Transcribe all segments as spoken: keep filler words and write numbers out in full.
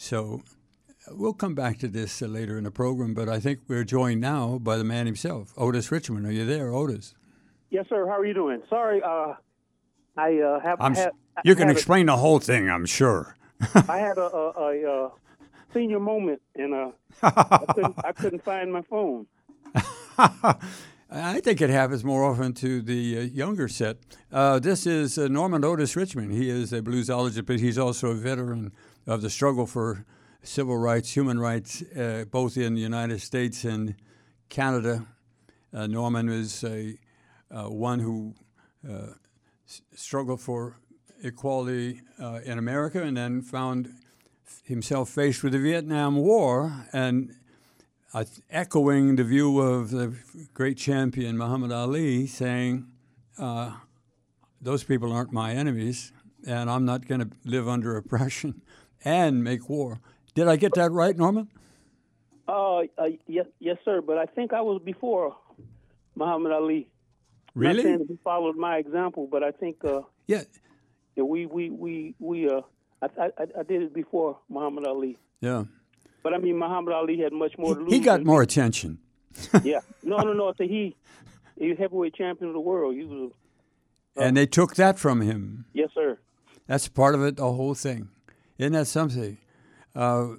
So we'll come back to this uh, later in the program, but I think we're joined now by the man himself, Otis Richmond. Are you there, Otis? Yes, sir. How are you doing? Sorry, uh, I uh, have I'm, had. you can had explain a, the whole thing, I'm sure. I had a, a, a, a senior moment, and uh, I couldn't I couldn't find my phone. I think it happens more often to the uh, younger set. Uh, this is uh, Norman Otis Richmond. He is a bluesologist, but he's also a veteran of the struggle for civil rights, human rights, uh, both in the United States and Canada. Uh, Norman is a uh, one who uh, s- struggled for equality uh, in America and then found himself faced with the Vietnam War and uh, echoing the view of the great champion Muhammad Ali, saying, uh, those people aren't my enemies, and I'm not going to live under oppression and make war. Did I get that right, Norman? Uh, uh, yes, yes, sir. But I think I was before Muhammad Ali. Really? Not saying that he followed my example, but I think uh, yeah, yeah, we we we we uh, I, I I did it before Muhammad Ali. Yeah. But I mean, Muhammad Ali had much more to lose. He got than more me. attention. Yeah. No, no, no. I say he, he was heavyweight champion of the world. He was. Uh, and they took that from him. Yes, sir. That's part of it, the whole thing. Isn't that something? Uh,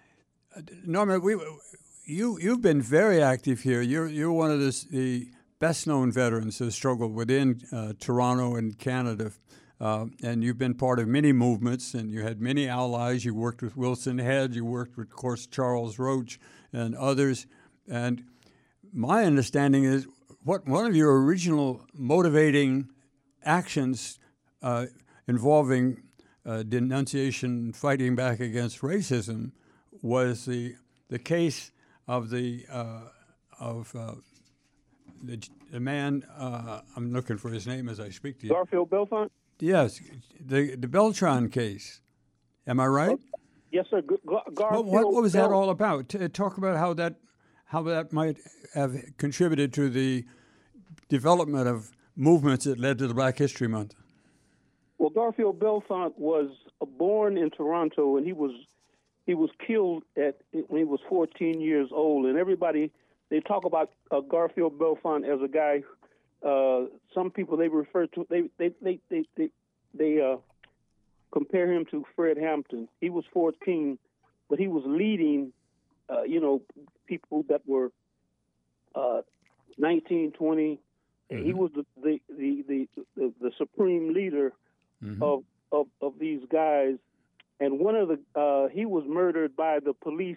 Norman, we, you, you've been very active here. You're, you're one of the, the best-known veterans who struggled within uh, Toronto and Canada. Uh, and you've been part of many movements, and you had many allies. You worked with Wilson Head. You worked with, of course, Charles Roach and others. And my understanding is what one of your original motivating actions uh, involving uh, denunciation, fighting back against racism, was the the case of the uh, of uh, the, the man. Uh, I'm looking for his name as I speak to you. Garfield Belfont. Yes, the the Beltran case. Am I right? Oh, yes, sir. G- Gar- Garfield. What, what, what was Bel- that all about? T- talk about how that how that might have contributed to the development of movements that led to the Black History Month. Well, Garfield Belfont was born in Toronto, and he was he was killed at when he was fourteen years old. And everybody they talk about uh, Garfield Belfont as a guy. Uh, some people they refer to they they they they they, they uh, compare him to Fred Hampton. He was fourteen, but he was leading, uh, you know, people that were uh, nineteen, twenty. Mm-hmm. He was the the the the, the, the supreme leader mm-hmm. of, of of these guys. And one of the uh, he was murdered by the police.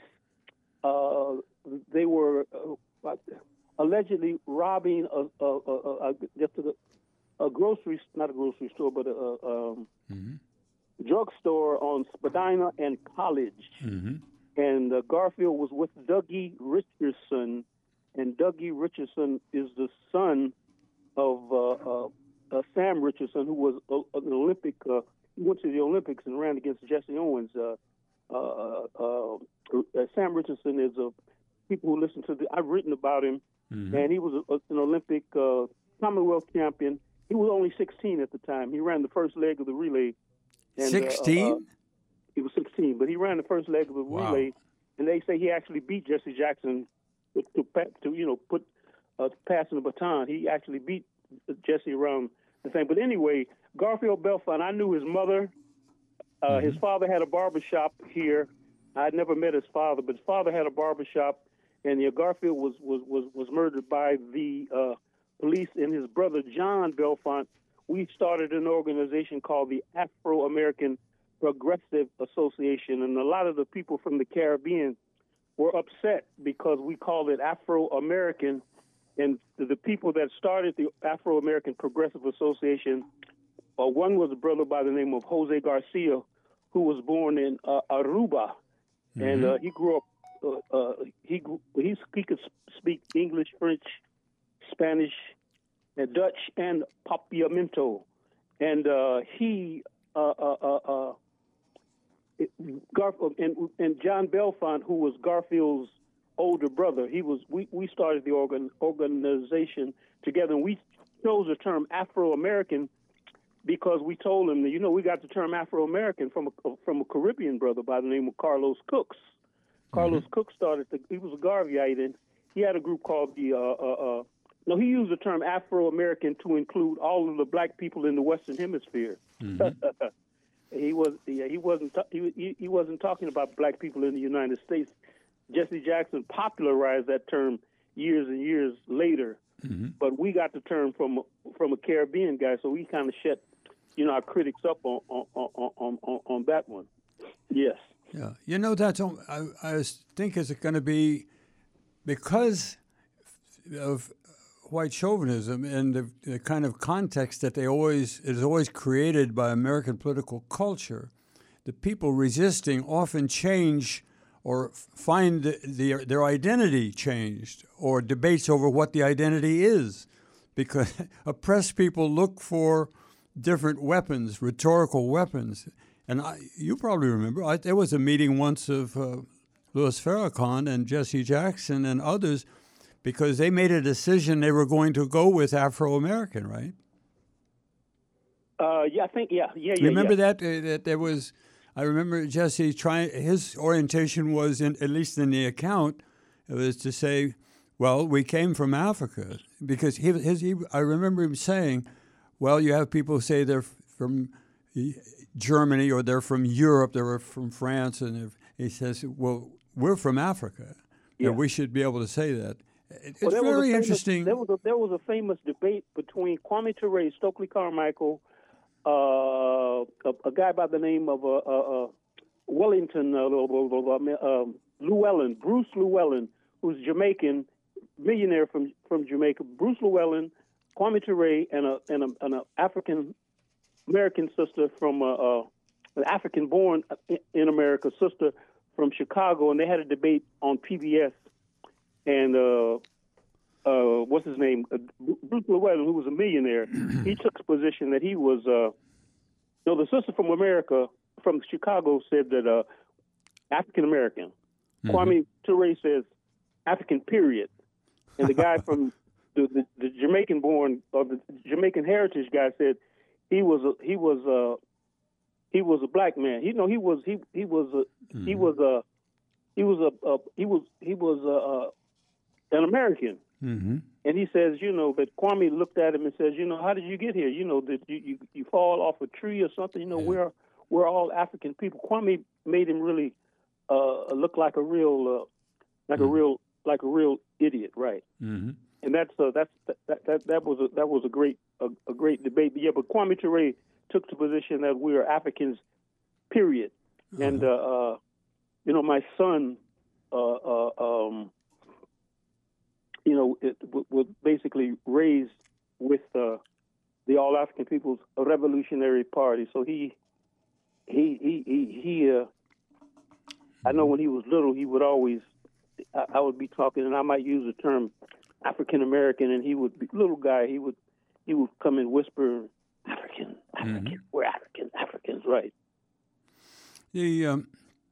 Uh, they were. Uh, allegedly robbing a, a, a, a, a just a, a grocery, not a grocery store, but a, a um, mm-hmm. drugstore on Spadina and College. Mm-hmm. And uh, Garfield was with Dougie Richardson, and Dougie Richardson is the son of uh, uh, uh, Sam Richardson, who was a, an Olympic. Uh, he went to the Olympics and ran against Jesse Owens. Uh, uh, uh, uh, Sam Richardson is a people who listen to the. I've written about him. Mm-hmm. And he was a, an Olympic uh, Commonwealth champion. He was only sixteen at the time. He ran the first leg of the relay. sixteen? Uh, uh, he was sixteen, but he ran the first leg of the wow. relay. And they say he actually beat Jesse Jackson to, to, to you know, put uh, passing the baton. He actually beat Jesse around the thing. But anyway, Garfield Belfont, I knew his mother. Uh, mm-hmm. His father had a barbershop here. I had never met his father, but his father had a barbershop. And yeah, Garfield was, was, was, was murdered by the uh, police, and his brother, John Belfont. We started an organization called the Afro-American Progressive Association, and a lot of the people from the Caribbean were upset because we called it Afro-American, and the people that started the Afro-American Progressive Association, uh, one was a brother by the name of Jose Garcia, who was born in uh, Aruba, mm-hmm. and uh, he grew up Uh, uh, he he he could speak English, French, Spanish, and Dutch, and Papiamento, and uh, he uh, uh, uh, uh, it, Garfield and and John Belfont, who was Garfield's older brother. He was we, we started the organ, organization together, and we chose the term Afro-American because we told him that, you know, we got the term Afro-American from a, from a Caribbean brother by the name of Carlos Cooks. Carlos mm-hmm. Cooks started, the, he was a Garveyite, and he had a group called the, uh, uh, uh, no, he used the term Afro-American to include all of the black people in the Western Hemisphere. Mm-hmm. he was yeah, he wasn't he, he wasn't talking about black people in the United States. Jesse Jackson popularized that term years and years later, mm-hmm. but we got the term from from a Caribbean guy, so we kind of shut, you know, our critics up on on on on, on that one. Yes. Yeah, you know, that's I I think is it going to be because of white chauvinism and the, the kind of context that they always is always created by American political culture. The people resisting often change or find the, the, their identity changed, or debates over what the identity is, because oppressed people look for different weapons, rhetorical weapons. And I, you probably remember, I, there was a meeting once of uh, Louis Farrakhan and Jesse Jackson and others, because they made a decision they were going to go with Afro-American, right? Uh, yeah, I think, yeah, yeah, yeah. Remember yeah. that? Uh, that there was... I remember Jesse trying. His orientation was, in, at least in the account, it was to say, "Well, we came from Africa," because he, his. He, I remember him saying, "Well, you have people say they're from Germany or they're from Europe, they're from France," and he says, "Well, we're from Africa, yeah. and we should be able to say that." It's well, very famous, interesting. There was a, there was a famous debate between Kwame Ture, Stokely Carmichael. Uh, a, a guy by the name of uh, uh, Wellington, uh, uh, Llewellyn, Bruce Llewellyn, who's Jamaican, millionaire from, from Jamaica. Bruce Llewellyn, Kwame Ture, and a and a, and a African American sister from uh, uh, an African born in America sister from Chicago, and they had a debate on P B S. And uh, Uh, what's his name? Uh, Bruce Llewellyn, who was a millionaire, he took a position that he was. Uh, no, the sister from America, from Chicago, said that uh, African American. Mm-hmm. Kwame Ture says African period, and the guy from the, the, the Jamaican-born or the Jamaican heritage guy said he was a, he was a, he was a black man. You know, he was he he was a mm-hmm. he was a he was a, a he was he was a, a, an American. Mm-hmm. And he says, you know, that Kwame looked at him and says, you know, how did you get here? You know, did you, you, you fall off a tree or something? You know, yeah. we're we're all African people. Kwame made him really uh, look like a real, uh, like mm-hmm. a real, like a real idiot, right? Mm-hmm. And that's uh, that's that, that that was a that was a great a, a great debate. But yeah, but Kwame Ture took the position that we are Africans, period. Uh-huh. And uh, uh, you know, my son. Uh, uh, um, You know, it w- was basically raised with uh, the All African People's Revolutionary Party. So he, he, he, he, he uh, I know when he was little, he would always, I, I would be talking, and I might use the term African American, and he would be little guy. He would, he would come and whisper, "African, African, mm-hmm. we're African, Africans, right?" The um,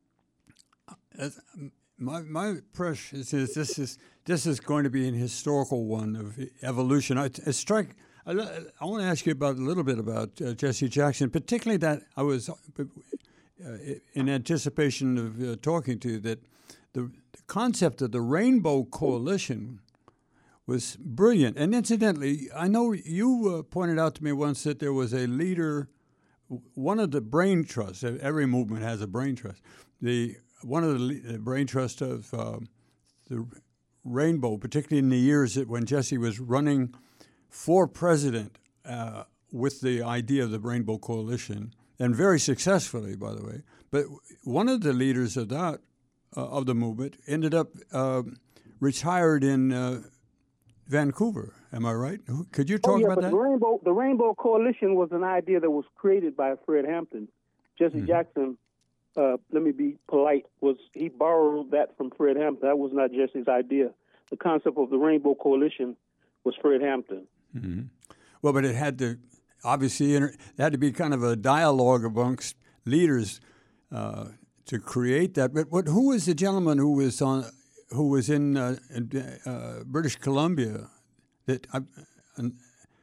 uh, my my impression is this is. This is going to be an historical one of evolution. I, I strike. I, I want to ask you about a little bit about uh, Jesse Jackson, particularly that I was uh, in anticipation of uh, talking to you, that the, the concept of the Rainbow Coalition was brilliant. And incidentally, I know you uh, pointed out to me once that there was a leader, one of the brain trusts. Every movement has a brain trust. The one of the, the brain trust of uh, the Rainbow, particularly in the years that when Jesse was running for president uh, with the idea of the Rainbow Coalition, and very successfully, by the way. But one of the leaders of that, uh, of the movement, ended up uh, retired in uh, Vancouver. Am I right? Could you talk oh, yeah, about but that? The Rainbow, the Rainbow Coalition was an idea that was created by Fred Hampton. Jesse mm-hmm. Jackson, uh, let me be polite, was he borrowed that from Fred Hampton. That was not Jesse's idea. The concept of the Rainbow Coalition was Fred Hampton. Mm-hmm. Well, but it had to, obviously, it had to be kind of a dialogue amongst leaders uh, to create that. But what, who was the gentleman who was on, who was in, uh, in uh, British Columbia? That I,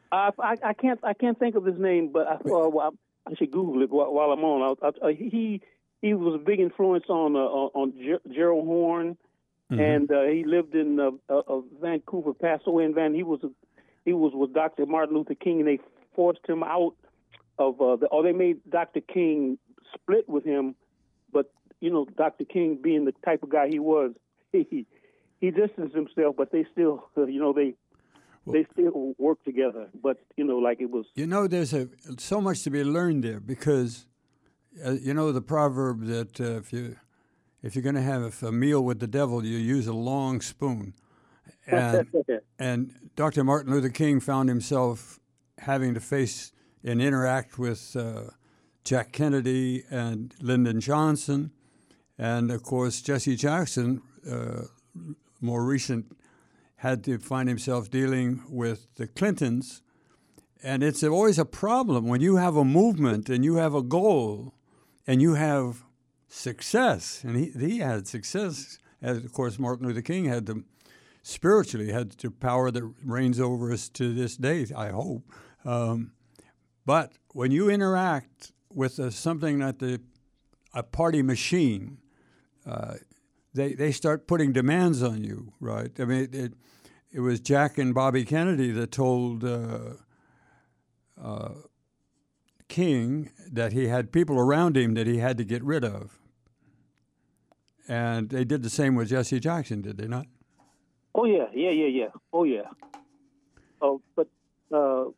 I, I, I can't I can't think of his name, but I uh, well, I should Google it while, while I'm on. I, I, he he was a big influence on uh, on Ger- Gerald Horne, mm-hmm. and uh, he lived in uh, uh, Vancouver. Passed away in Van. He was a, he was with Doctor Martin Luther King, and they forced him out of uh, the, or they made Doctor King split with him. But you know, Doctor King being the type of guy he was, he he distanced himself. But they still, uh, you know, they. They still work together, but you know, like it was. You know, there's a so much to be learned there because, uh, you know, the proverb that uh, if you if you're going to have a meal with the devil, you use a long spoon, and and Doctor Martin Luther King found himself having to face and interact with uh, Jack Kennedy and Lyndon Johnson, and of course Jesse Jackson, uh, more recent. Had to find himself dealing with the Clintons. And it's always a problem when you have a movement and you have a goal and you have success. And he, he had success, as of course Martin Luther King had the spiritually, had the power that reigns over us to this day, I hope. Um, but when you interact with a, something that the a party machine, uh, They they start putting demands on you, right? I mean, it it, it was Jack and Bobby Kennedy that told uh, uh, King that he had people around him that he had to get rid of, and they did the same with Jesse Jackson, did they not? Oh yeah, yeah, yeah, yeah. Oh yeah. Oh, but uh,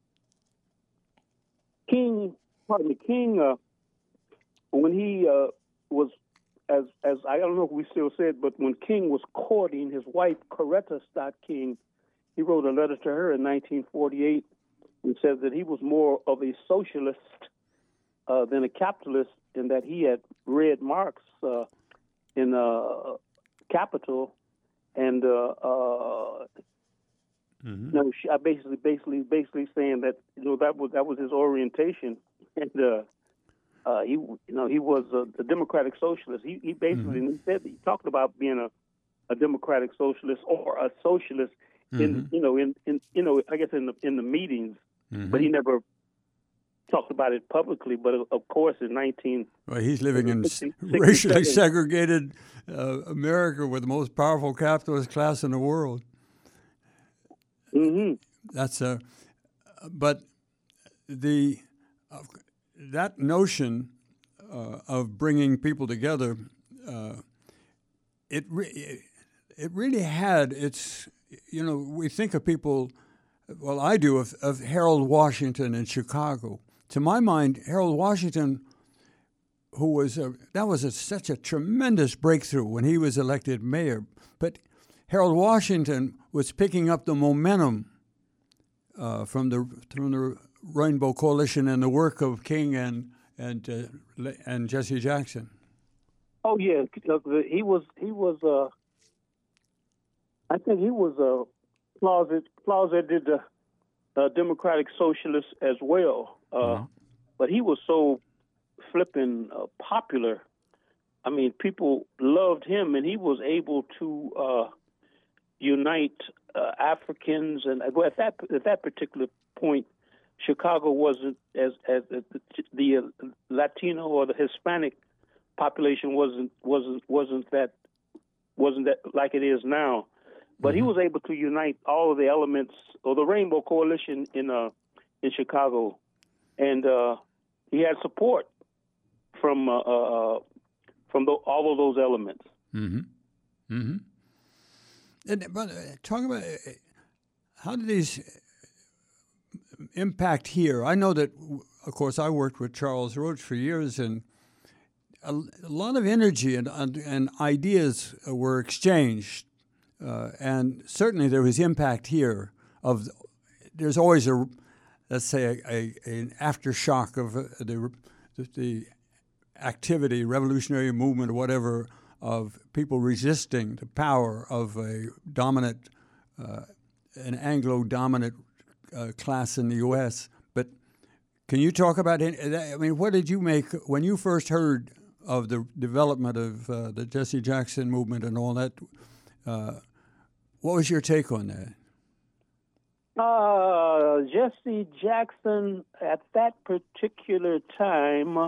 King, pardon me, King, uh, when he uh, was. As as I don't know if we still said, but when King was courting his wife Coretta Scott King, he wrote a letter to her in nineteen forty-eight and said that he was more of a socialist uh, than a capitalist, in that he had read Marx uh, in uh, Capital, and uh, uh, mm-hmm. you know, she, I basically basically basically saying that you know that was that was his orientation, and. Uh, Uh, he, you know, he was a, a democratic socialist. He, he basically mm-hmm. he said he talked about being a, a democratic socialist or a socialist mm-hmm. in, you know, in, in, you know, I guess in the in the meetings, mm-hmm. but he never talked about it publicly. But of course, in nineteen, well, he's living in racially segregated uh, America with the most powerful capitalist class in the world. Mm-hmm. That's a, but the. Uh, That notion uh, of bringing people together, uh, it re- it really had its, you know, we think of people, well, I do, of, of Harold Washington in Chicago. To my mind, Harold Washington, who was, a, that was a, such a tremendous breakthrough when he was elected mayor. But Harold Washington was picking up the momentum uh, from the from the Rainbow Coalition and the work of King and and uh, and Jesse Jackson. Oh yeah, he was he was. Uh, I think he was a closet closeted uh, uh, democratic socialist as well. Uh, mm-hmm. But he was so flipping uh, popular. I mean, people loved him, and he was able to uh, unite uh, Africans. And at that at that particular point, Chicago wasn't as as, as the, the uh, Latino or the Hispanic population wasn't wasn't wasn't that wasn't that like it is now, but mm-hmm. he was able to unite all of the elements of the Rainbow Coalition in uh in Chicago, and uh, he had support from uh, uh, from the, all of those elements. Mm-hmm. Mm-hmm. And but uh, talk about uh, how did these impact here? I know that, of course, I worked with Charles Roach for years, and a, a lot of energy and, and, and ideas were exchanged. Uh, and certainly there was impact here. Of There's always a, let's say, a, a, an aftershock of the, the activity, revolutionary movement or whatever, of people resisting the power of a dominant, uh, an Anglo-dominant Uh, class in the U S But can you talk about it? I mean, what did you make when you first heard of the development of uh, the Jesse Jackson movement and all that? Uh, what was your take on that? Uh, Jesse Jackson, at that particular time,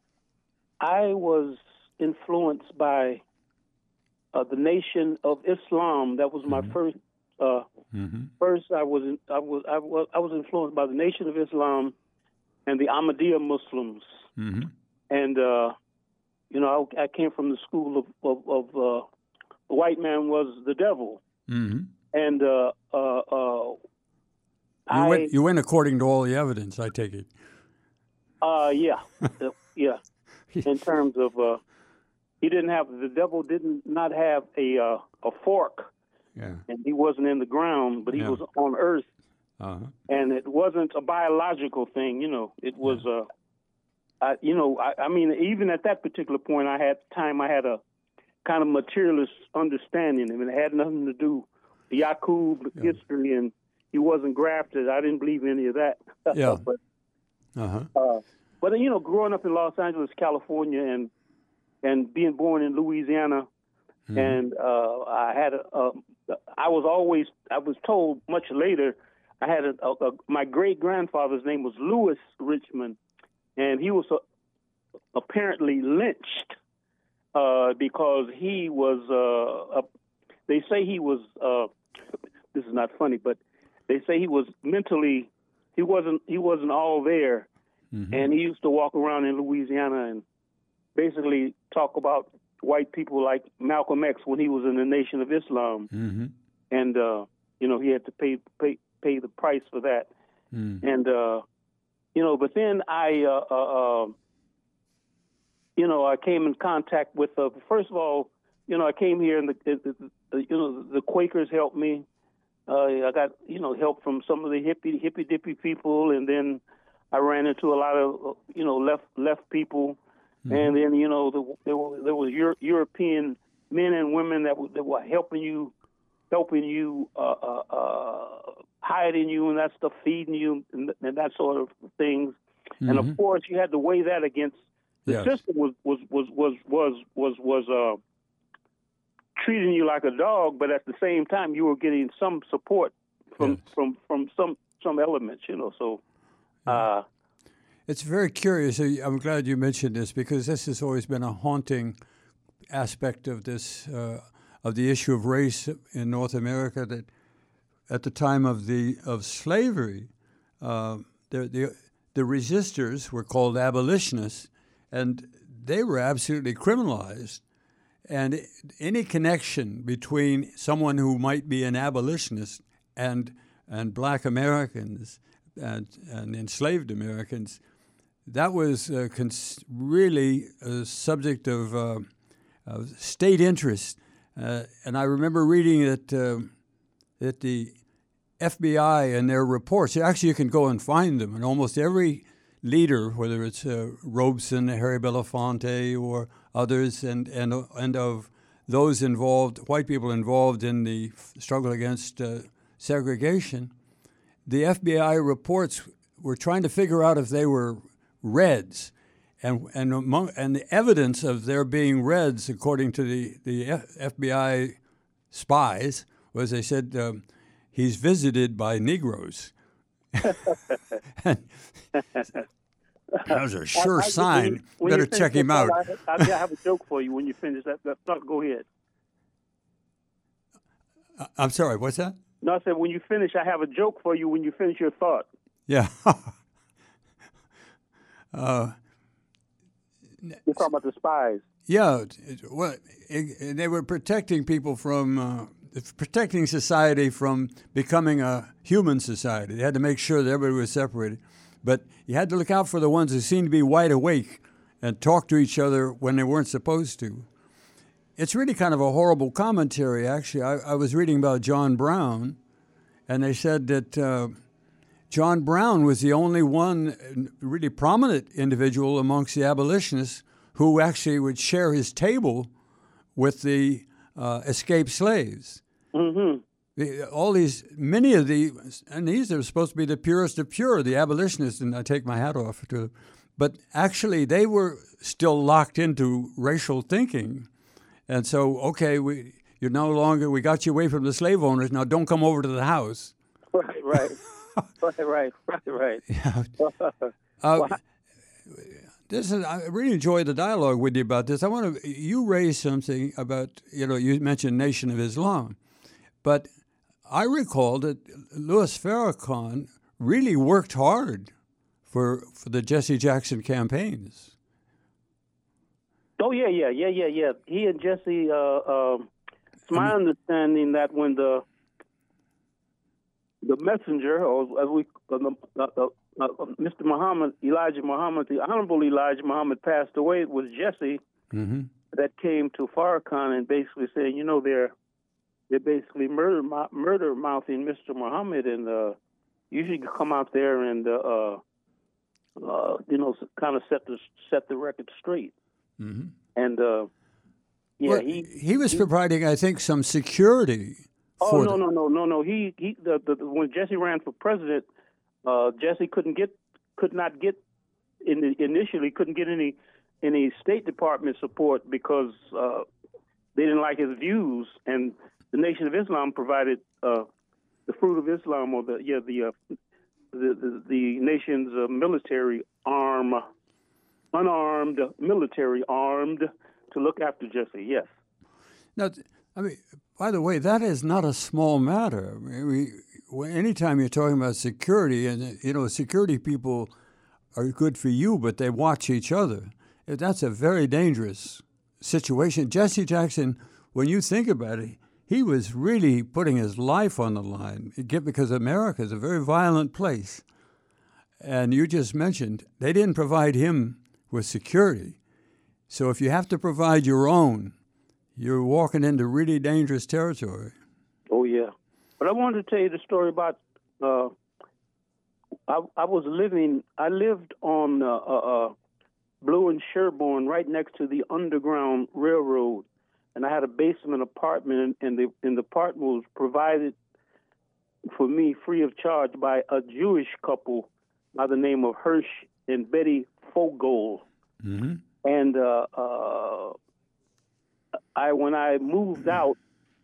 I was influenced by uh, the Nation of Islam. That was my mm-hmm. first. Uh, mm-hmm. First, I was, in, I was I was I was influenced by the Nation of Islam and the Ahmadiyya Muslims. Mm-hmm. And uh, you know, I, I came from the school of of, of uh, the white man was the devil. Mm-hmm. And uh, uh, uh, you I, went you went according to all the evidence, I take it. Uh, yeah, uh, yeah. In terms of, uh, he didn't have the devil didn't not have a uh, a fork, yeah, and he wasn't in the ground, but he yeah. was on earth, uh-huh. and it wasn't a biological thing. You know, it was. Yeah. Uh, I, you know, I, I mean, even at that particular point, I had time. I had a kind of materialist understanding. I mean, it had nothing to do with Yaqub yeah. history, and he wasn't grafted. I didn't believe any of that. Yeah. but, uh-huh. uh, but you know, growing up in Los Angeles, California, and and being born in Louisiana, mm-hmm. and uh, I had a, a, I was always I was told much later, I had a, a, a my great grandfather's name was Lewis Richmond, and he was uh, apparently lynched uh, because he was. Uh, a, they say he was. Uh, this is not funny, but they say he was mentally. He wasn't. He wasn't all there, mm-hmm. and he used to walk around in Louisiana and basically talk about white people like Malcolm X when he was in the Nation of Islam, mm-hmm. and uh, you know he had to pay pay pay the price for that, mm. and uh, you know. But then I, uh, uh, uh, you know, I came in contact with. Uh, first of all, you know, I came here and the, the, the you know the Quakers helped me. Uh, I got, you know, help from some of the hippie, hippy dippy people, and then I ran into a lot of, you know, left left people, mm-hmm. and then, you know, the, there were there was Euro- European men and women that were, that were helping you, helping you, uh, uh, uh, hiding you and that stuff, feeding you and, and that sort of things, mm-hmm. and of course you had to weigh that against the yes. system was was was was was was was uh. treating you like a dog, but at the same time, you were getting some support from yes. from, from some some elements, you know. So, uh, it's very curious. I'm glad you mentioned this because this has always been a haunting aspect of this uh, of the issue of race in North America. That at the time of the of slavery, uh, the the the resistors were called abolitionists, and they were absolutely criminalized. And any connection between someone who might be an abolitionist and and black Americans and, and enslaved Americans, that was uh, cons- really a subject of, uh, of state interest. Uh, and I remember reading that uh, that the F B I and their reports, actually you can go and find them, and almost every leader, whether it's uh, Robeson, Harry Belafonte, or others, and, and and of those involved, white people involved in the struggle against uh, segregation, the F B I reports were trying to figure out if they were Reds, and and among, and the evidence of their being Reds, according to the the F B I spies, was they said um, he's visited by Negroes. and, that was a sure I, I, sign. When you, when Better check him out. I, I have a joke for you when you finish that. that go ahead. I'm sorry, what's that? No, I said when you finish, I have a joke for you when you finish your thought. Yeah. uh, You're talking about the spies. Yeah. Well, it, they were protecting people from, uh, protecting society from becoming a human society. They had to make sure that everybody was separated. But you had to look out for the ones who seemed to be wide awake and talk to each other when they weren't supposed to. It's really kind of a horrible commentary, actually. I, I was reading about John Brown, and they said that uh, John Brown was the only one really prominent individual amongst the abolitionists who actually would share his table with the uh, escaped slaves. Mm-hmm. The, all these, many of the, and these are supposed to be the purest of pure, the abolitionists, and I take my hat off to them. But actually, they were still locked into racial thinking. And so, okay, we, you're no longer, we got you away from the slave owners, now don't come over to the house. Right, right. Right, right, right, right. Yeah. Uh, Well, this is, I really enjoyed the dialogue with you about this. I want to, you raised something about, you know, you mentioned Nation of Islam, but I recall that Louis Farrakhan really worked hard for for the Jesse Jackson campaigns. oh yeah, yeah, yeah, yeah, yeah. He and Jesse. Uh, um it's I my mean, understanding that when the the messenger, or as we, uh, uh, uh, uh, Mister Muhammad, Elijah Muhammad, the Honorable Elijah Muhammad passed away, it was Jesse mm-hmm. that came to Farrakhan and basically said, you know, they're they're basically murder murder mouthing Mister Muhammad, and uh, you should come out there and uh, uh, uh, you know, kind of set the set the record straight. Mm-hmm. And uh, yeah, Well, he. he was he providing, I think, some security oh for no the. no no no no he he the, the, the when Jesse ran for president, uh, Jesse couldn't get could not get in the, initially couldn't get any any State Department support because uh, they didn't like his views, and the Nation of Islam provided uh, the fruit of Islam, or the yeah the uh, the, the the nation's uh, military arm, unarmed military armed to look after Jesse. Yes. Now, I mean, by the way, that is not a small matter. I mean, we, when- anytime you're talking about security, and you know, security people are good for you, but they watch each other. That's a very dangerous situation. Jesse Jackson, when you think about it, he was really putting his life on the line because America is a very violent place. And you just mentioned they didn't provide him with security. So if you have to provide your own, you're walking into really dangerous territory. Oh yeah. But I wanted to tell you the story about. Uh, I, I was living. I lived on uh, uh, Blue and Sherborne, right next to the Underground Railroad, and I had a basement apartment, and the and the apartment was provided for me free of charge by a Jewish couple by the name of Hirsch and Betty Fogel. Mm-hmm. And uh, uh, I, when I moved out,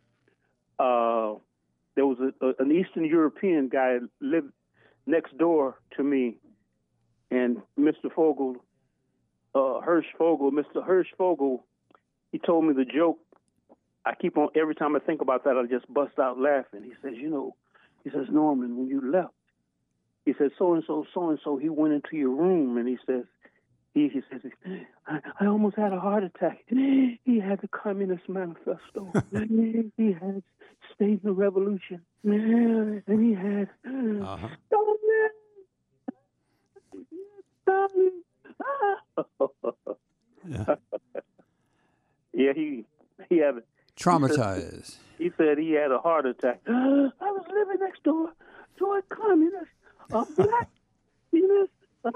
uh, there was a, a, an Eastern European guy lived next door to me, and Mister Fogel, uh, Hirsch Fogel, Mister Hirsch Fogel, he told me the joke. I keep on, every time I think about that, I just bust out laughing. He says, you know, he says, Norman, when you left, he says, so-and-so, so-and-so, he went into your room, and he says, he, he says, I, I almost had a heart attack. He had the Communist Manifesto. He had State and the Revolution. And he had, Uh-huh. Yeah. Yeah, he he had Traumatized. He said he had a heart attack. I was living next door to a communist, a black communist.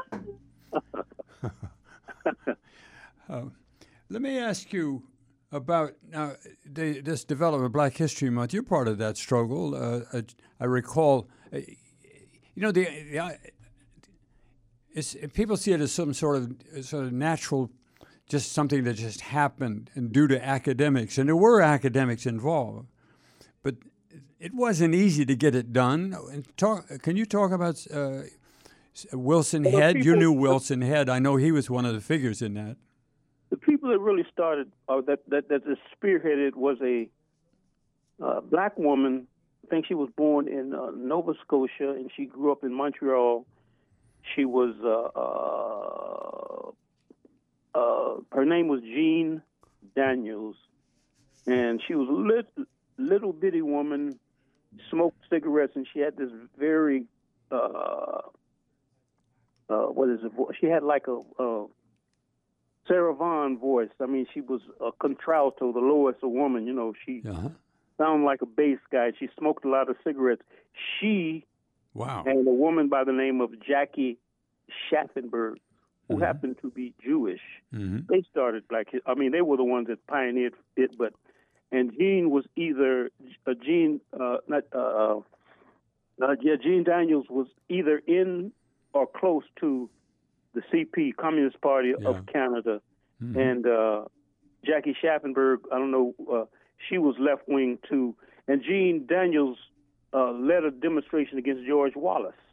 uh, let me ask you about now the, this development, Black History Month. You're part of that struggle. Uh, I, I recall, uh, you know, the, the it's, people see it as some sort of sort of natural, just something that just happened and due to academics, and there were academics involved, but it wasn't easy to get it done. And talk, can you talk about uh, Wilson Well, Head? people- You knew Wilson Head. I know he was one of the figures in that. The people that really started, or that that that is spearheaded, was a uh, black woman. I think she was born in uh, Nova Scotia, and she grew up in Montreal. She was uh, uh, uh, her name was Jean Daniels, and she was a lit, little bitty woman, smoked cigarettes, and she had this very uh, uh, what is it? She had like a, a Sarah Vaughan voice. I mean, she was a contralto, the lowest a woman. You know, she Uh-huh. sounded like a bass guy. She smoked a lot of cigarettes. She Wow. and a woman by the name of Jackie Schaffenberg, who Mhm. happened to be Jewish. Mm-hmm. They started Black History. I mean, they were the ones that pioneered it. But and Jean was either uh, Jean, uh, not uh, uh, yeah, Jean Daniels was either in or close to the C P, Communist Party Yeah. of Canada, Mm-hmm. and uh, Jackie Schaffenberg. I don't know. Uh, she was left wing too. And Jean Daniels uh, led a demonstration against George Wallace.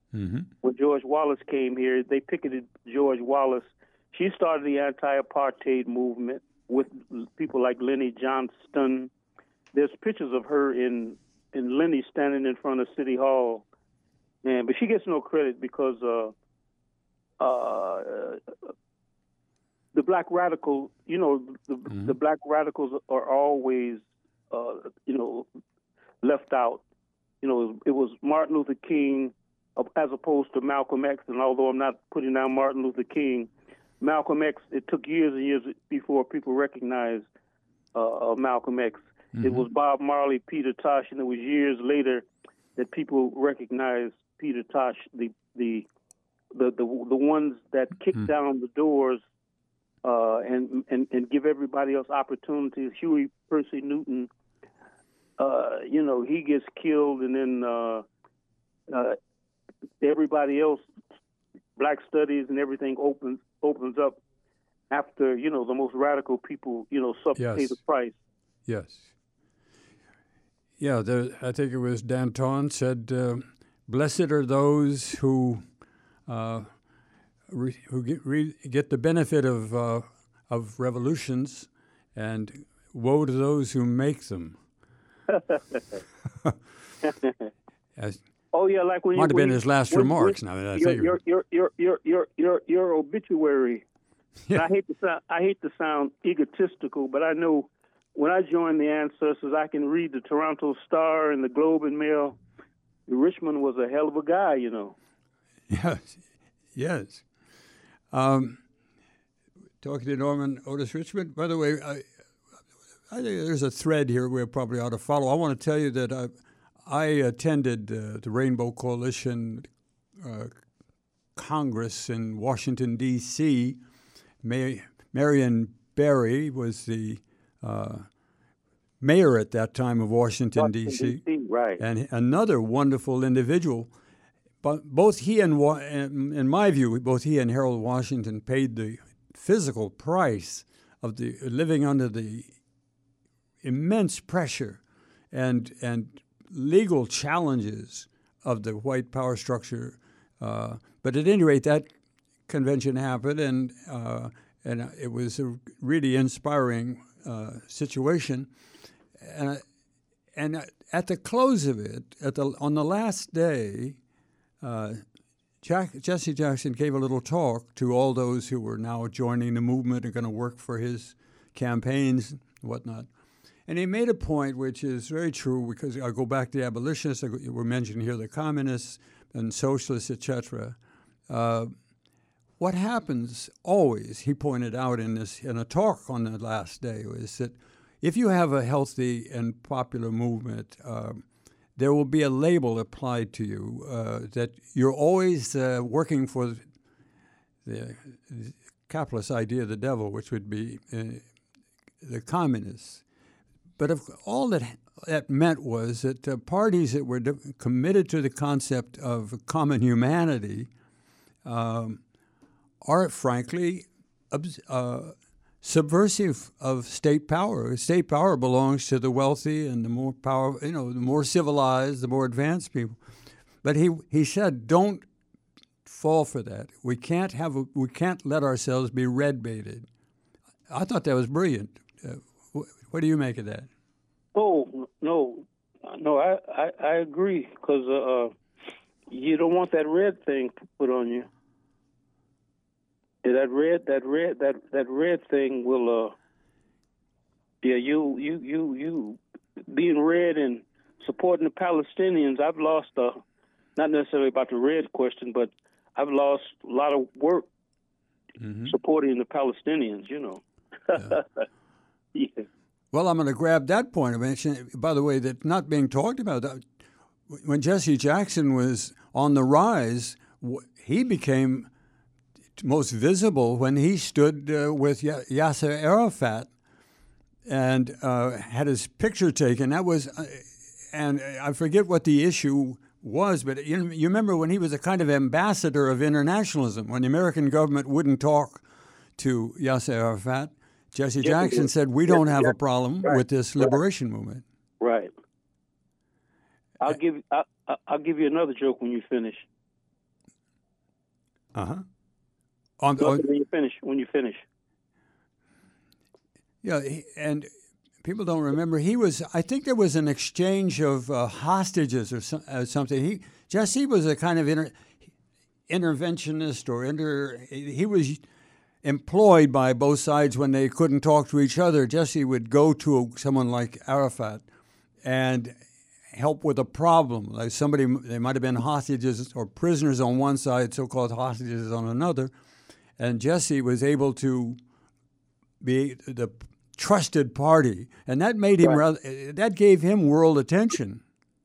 Mm-hmm. When George Wallace came here, they picketed George Wallace. She started the anti-apartheid movement with people like Lenny Johnston. There's pictures of her in in Lenny standing in front of City Hall, and but she gets no credit because uh, uh, the black radical, you know, the, mm-hmm. the black radicals are always, uh, you know, left out. You know, it was Martin Luther King as opposed to Malcolm X, and although I'm not putting down Martin Luther King, Malcolm X, it took years and years before people recognized uh, Malcolm X. Mm-hmm. It was Bob Marley, Peter Tosh, and it was years later that people recognized Peter Tosh, the the the the, the ones that kicked mm-hmm. down the doors uh, and, and and give everybody else opportunities. Huey Percy Newton, uh, you know, he gets killed, and then uh, uh, everybody else, Black Studies and everything opens opens up after, you know, the most radical people, you know, suffer yes. pay the price. Yes. Yeah, there, I think it was Danton said, uh, "Blessed are those who uh, re, who get, re, get the benefit of uh, of revolutions, and woe to those who make them." As, oh yeah, like when might you, have when been you, his last when, remarks. When, now that I your, think your, your your your your your your obituary. Yeah. I hate to sound I hate to sound egotistical, but I know when I joined the Ancestors, I can read the Toronto Star and the Globe and Mail. Richmond was a hell of a guy, you know. Yes, yes. Um, talking to Norman Otis Richmond. By the way, I, I think there's a thread here we probably ought to follow. I want to tell you that I, I attended uh, the Rainbow Coalition uh, Congress in Washington, D C May, Marion Barry was the uh, mayor at that time of Washington, D C Right. And another wonderful individual. But both he and, in my view, both he and Harold Washington paid the physical price of the living under the immense pressure and and legal challenges of the white power structure. Uh, but at any rate, that convention happened, and uh, and it was a really inspiring uh, situation. And and at the close of it, at the on the last day, uh, Jack, Jesse Jackson gave a little talk to all those who were now joining the movement and going to work for his campaigns and whatnot. And he made a point which is very true, because I go back to the abolitionists. We're mentioning here the communists and socialists, et cetera. Uh, what happens always, he pointed out in this in a talk on the last day, is that if you have a healthy and popular movement, uh, there will be a label applied to you uh, that you're always uh, working for the, the capitalist idea of the devil, which would be uh, the communists. But if all that that meant was that uh, parties that were de- committed to the concept of common humanity um, are, frankly, uh, subversive of state power. State power belongs to the wealthy and the more power, you know, the more civilized, the more advanced people. But he he said, don't fall for that. We can't have a, we can't let ourselves be red baited. I thought that was brilliant. Uh, What do you make of that? Oh, no, no, I, I, I agree, because uh, you don't want that red thing put on you. That red, that red, that, that red thing will, uh, yeah, you, you, you, you, being red and supporting the Palestinians. I've lost, uh, not necessarily about the red question, but I've lost a lot of work mm-hmm. supporting the Palestinians. You know. Yeah. Yeah. Well, I'm going to grab that point. I mentioned, by the way, that not being talked about. When Jesse Jackson was on the rise, he became most visible when he stood uh, with Yasser Arafat and uh, had his picture taken. That was, uh, and I forget what the issue was, but you, you remember when he was a kind of ambassador of internationalism, when the American government wouldn't talk to Yasser Arafat. Jesse Jackson said, we don't have a problem right. with this liberation right. movement. Right. I'll give I'll, I'll give you another joke when you finish. Uh-huh. On, Go on, ahead when you finish. When you finish. yeah, he, and people don't remember. He was. I think there was an exchange of uh, hostages or some, uh, something. He Jesse was a kind of inter, interventionist or inter. He was employed by both sides when they couldn't talk to each other. Jesse would go to someone like Arafat and help with a problem. Like somebody, they might have been hostages or prisoners on one side, so-called hostages on another, and Jesse was able to be the trusted party, and that made him Right. rather, that gave him world attention.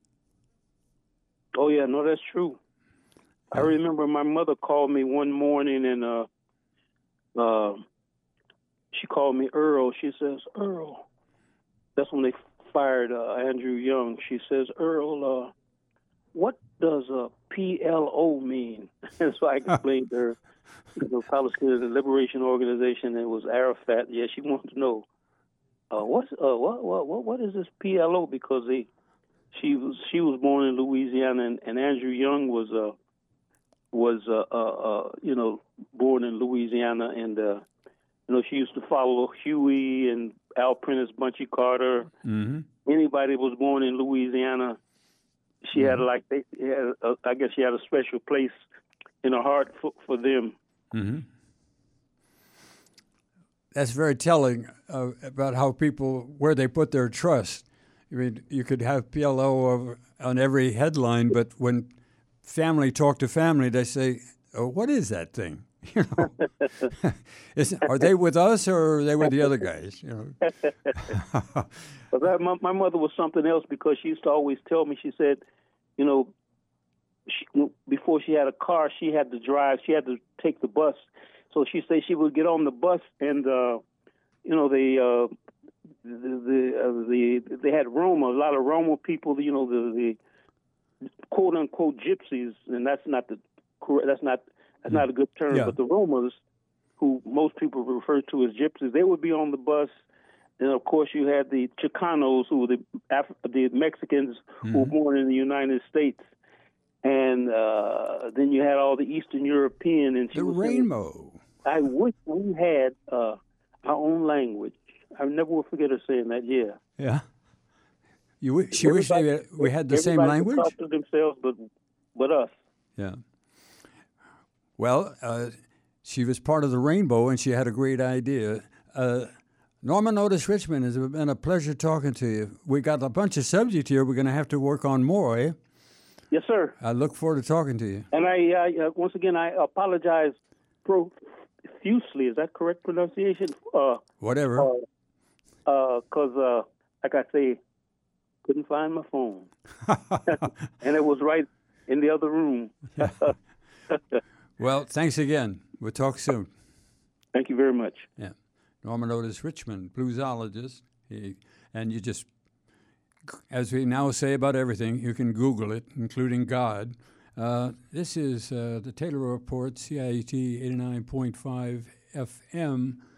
Oh yeah, no, that's true. I remember my mother called me one morning, and uh, uh, she called me Earl. She says, Earl. That's when they fired uh, Andrew Young. She says, Earl, uh, what does a P L O mean? And so I explained to her, the Palestinian Liberation Organization. It was Arafat. Yeah, she wanted to know uh, what's uh, what what what what is this P L O? Because they she was she was born in Louisiana, and, and Andrew Young was uh, was uh, uh, uh, you know born in Louisiana, and uh, you know she used to follow Huey and Al Prentice, Bunchy Carter. Mm-hmm. Anybody that was born in Louisiana, she Mm-hmm. had like they had a, I guess she had a special place in her heart for, for them. Mm-hmm. That's very telling uh, about how people, where they put their trust. I mean, you could have P L O of, on every headline, but when family talk to family, they say, oh, what is that thing? You know, is, are they with us or are they with the other guys? You know. But that, my, my mother was something else, because she used to always tell me, she said, you know, she, before she had a car, she had to drive, she had to take the bus. So she said she would get on the bus, and, uh, you know, they, uh, the, the, uh, the, they had Roma, a lot of Roma people, you know, the, the quote unquote gypsies, and that's not the correct, that's not, that's not a good term, Yeah. but the Romas, who most people refer to as gypsies, they would be on the bus. And of course, you had the Chicanos, who were the Af- the Mexicans who were born in the United States, and uh, then you had all the Eastern European. And she The was saying, rainbow. I wish we had uh, our own language. I never will forget her saying that. Yeah, Yeah. You wish, she wished Everybody- they, we had the same everybody could language? talk to themselves, but but us. Yeah. Well, uh, she was part of the rainbow, and she had a great idea. Uh, Norman Otis Richmond, it's been a pleasure talking to you. We got a bunch of subjects here we're going to have to work on more, eh? Yes, sir. I look forward to talking to you. And I uh, once again I apologize profusely. Is that correct pronunciation? Uh, Whatever. Because, uh, uh, like I say, couldn't find my phone, and it was right in the other room. Well, thanks again. We'll talk soon. Thank you very much. Yeah. Norman Otis Richmond, bluesologist. He, and you just, as we now say about everything, you can Google it, including God. Uh, this is uh, the Taylor Report, C I E T eighty-nine point five F M.